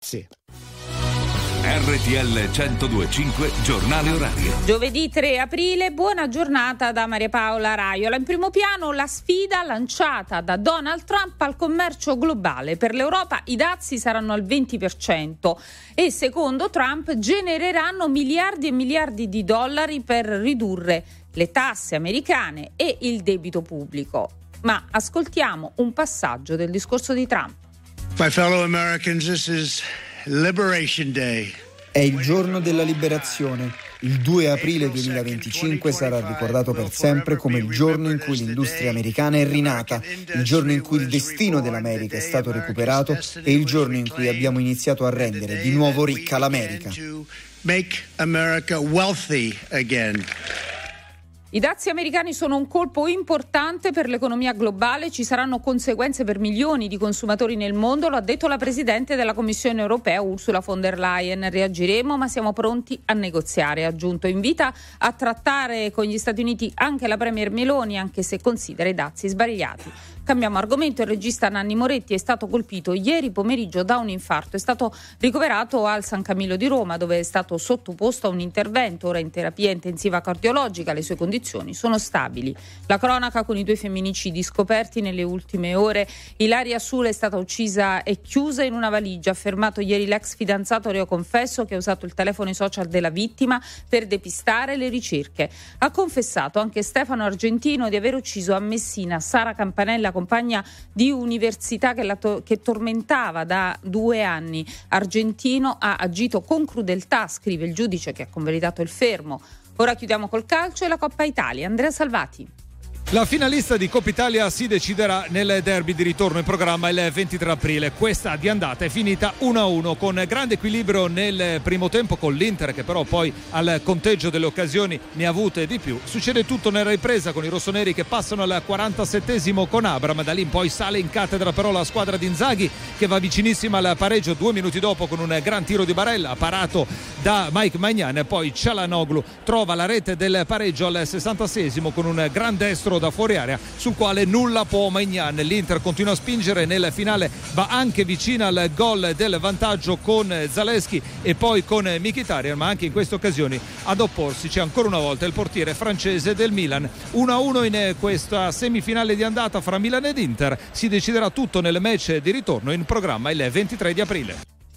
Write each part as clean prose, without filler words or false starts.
Grazie. RTL 102.5 Giornale Orario. Giovedì 3 aprile, buona giornata da Maria Paola Raiola. In primo piano la sfida lanciata da Donald Trump al commercio globale. Per l'Europa i dazi saranno al 20% e secondo Trump genereranno miliardi e miliardi di dollari per ridurre le tasse americane e il debito pubblico. Ma ascoltiamo un passaggio del discorso di Trump. My fellow Americans, this is Liberation Day. È il giorno della liberazione. Il 2 aprile 2025 sarà ricordato per sempre come il giorno in cui l'industria americana è rinata, il giorno in cui il destino dell'America è stato recuperato e il giorno in cui abbiamo iniziato a rendere di nuovo ricca l'America. Make America wealthy again. I dazi americani sono un colpo importante per l'economia globale, ci saranno conseguenze per milioni di consumatori nel mondo, lo ha detto la Presidente della Commissione europea Ursula von der Leyen. Reagiremo ma siamo pronti a negoziare, ha aggiunto. Invita a trattare con gli Stati Uniti anche la Premier Meloni, anche se considera i dazi sbagliati. Cambiamo argomento, il regista Nanni Moretti è stato colpito ieri pomeriggio da un infarto, è stato ricoverato al San Camillo di Roma dove è stato sottoposto a un intervento, ora in terapia intensiva cardiologica, le sue condizioni sono stabili. La cronaca con i 2 femminicidi scoperti nelle ultime ore. Ilaria Sula è stata uccisa e chiusa in una valigia, ha affermato ieri l'ex fidanzato reo confesso che ha usato il telefono e i social della vittima per depistare le ricerche. Ha confessato anche Stefano Argentino di aver ucciso a Messina Sara Campanella, compagna di università che tormentava da 2 anni. Argentino ha agito con crudeltà, scrive il giudice che ha convalidato il fermo. Ora chiudiamo col calcio e la Coppa Italia. Andrea Salvati. La finalista di Coppa Italia si deciderà nel derby di ritorno in programma il 23 aprile. Questa di andata è finita 1-1 con grande equilibrio nel primo tempo con l'Inter che però poi al conteggio delle occasioni ne ha avute di più. Succede tutto nella ripresa con i rossoneri che passano al 47esimo con Abram, da lì in poi sale in cattedra però la squadra di Inzaghi che va vicinissima al pareggio 2 minuti dopo con un gran tiro di Barella parato da Mike Maignan e poi Çalhanoğlu trova la rete del pareggio al 66esimo con un gran destro da fuori area sul quale nulla può Maignan. L'Inter continua a spingere, nel finale va anche vicina al gol del vantaggio con Zalewski e poi con Mkhitaryan, ma anche in queste occasioni ad opporsi c'è ancora una volta il portiere francese del Milan. 1-1 in questa semifinale di andata fra Milan ed Inter, si deciderà tutto nel match di ritorno in programma il 23 di aprile.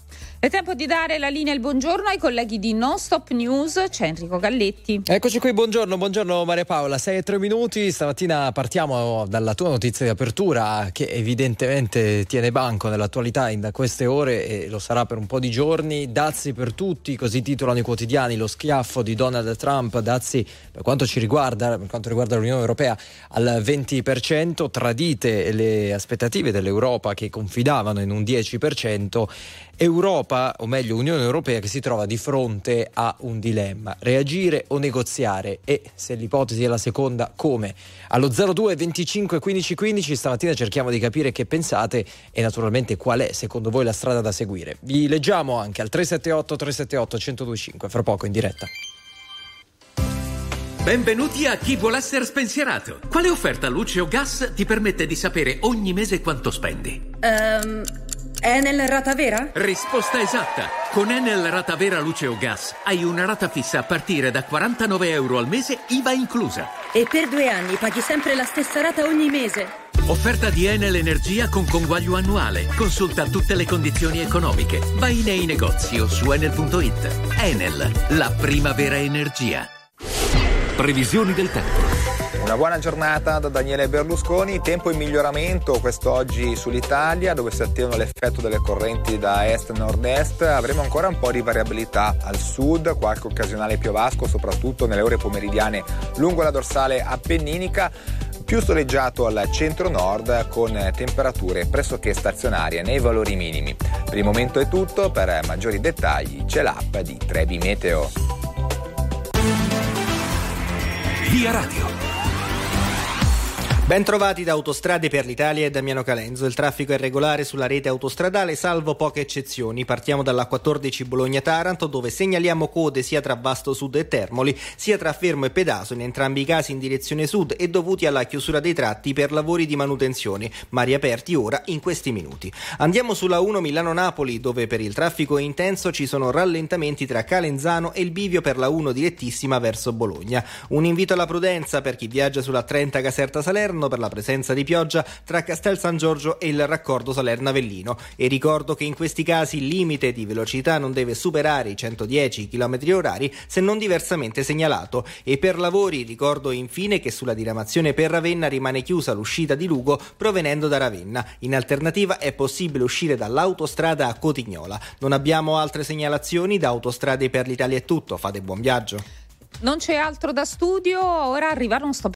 È tempo di dare la linea e il buongiorno ai colleghi di Non Stop News. C'è Enrico Galletti. Eccoci qui, buongiorno Maria Paola. 6:03. Stamattina partiamo dalla tua notizia di apertura che evidentemente tiene banco nell'attualità da queste ore e lo sarà per un po' di giorni. Dazi per tutti, così titolano i quotidiani, lo schiaffo di Donald Trump. Dazi per quanto riguarda l'Unione Europea al 20%, tradite le aspettative dell'Europa che confidavano in un 10%. Europa, o meglio Unione Europea, che si trova di fronte a un dilemma: reagire o negoziare, e se l'ipotesi è la seconda, come? Allo 02 25 15 15 stamattina cerchiamo di capire che pensate e naturalmente qual è secondo voi la strada da seguire. Vi leggiamo anche al 378 378 1025 fra poco in diretta. Benvenuti a Chi vuole essere spensierato. Quale offerta luce o gas ti permette di sapere ogni mese quanto spendi? Enel Rata Vera? Risposta esatta. Con Enel Rata Vera luce o gas hai una rata fissa a partire da 49 euro al mese, IVA inclusa. E per 2 anni paghi sempre la stessa rata ogni mese. Offerta di Enel Energia con conguaglio annuale. Consulta tutte le condizioni economiche. Vai nei negozi o su enel.it. Enel, la prima vera energia. Previsioni del tempo. Una buona giornata da Daniele Berlusconi, tempo in miglioramento quest'oggi sull'Italia dove si attivano l'effetto delle correnti da est-nord-est, avremo ancora un po' di variabilità al sud, qualche occasionale piovasco soprattutto nelle ore pomeridiane lungo la dorsale appenninica, più soleggiato al centro-nord con temperature pressoché stazionarie nei valori minimi. Per il momento è tutto, per maggiori dettagli c'è l'app di Trebi Meteo. Via Radio. Ben trovati da Autostrade per l'Italia e Damiano Calenzo. Il traffico è regolare sulla rete autostradale, salvo poche eccezioni. Partiamo dalla 14 Bologna-Taranto, dove segnaliamo code sia tra Vasto Sud e Termoli, sia tra Fermo e Pedaso, in entrambi i casi in direzione sud e dovuti alla chiusura dei tratti per lavori di manutenzione, ma riaperti ora in questi minuti. Andiamo sulla 1 Milano-Napoli, dove per il traffico intenso ci sono rallentamenti tra Calenzano e il bivio per la 1 direttissima verso Bologna. Un invito alla prudenza per chi viaggia sulla 30 Caserta-Salerno per la presenza di pioggia tra Castel San Giorgio e il raccordo Salerno-Avellino, e ricordo che in questi casi il limite di velocità non deve superare i 110 km/h se non diversamente segnalato. E per lavori ricordo infine che sulla diramazione per Ravenna rimane chiusa l'uscita di Lugo provenendo da Ravenna. In alternativa è possibile uscire dall'autostrada a Cotignola. Non abbiamo altre segnalazioni. Da Autostrade per l'Italia è tutto, fate buon viaggio. Non c'è altro da studio, ora arriva Non Stop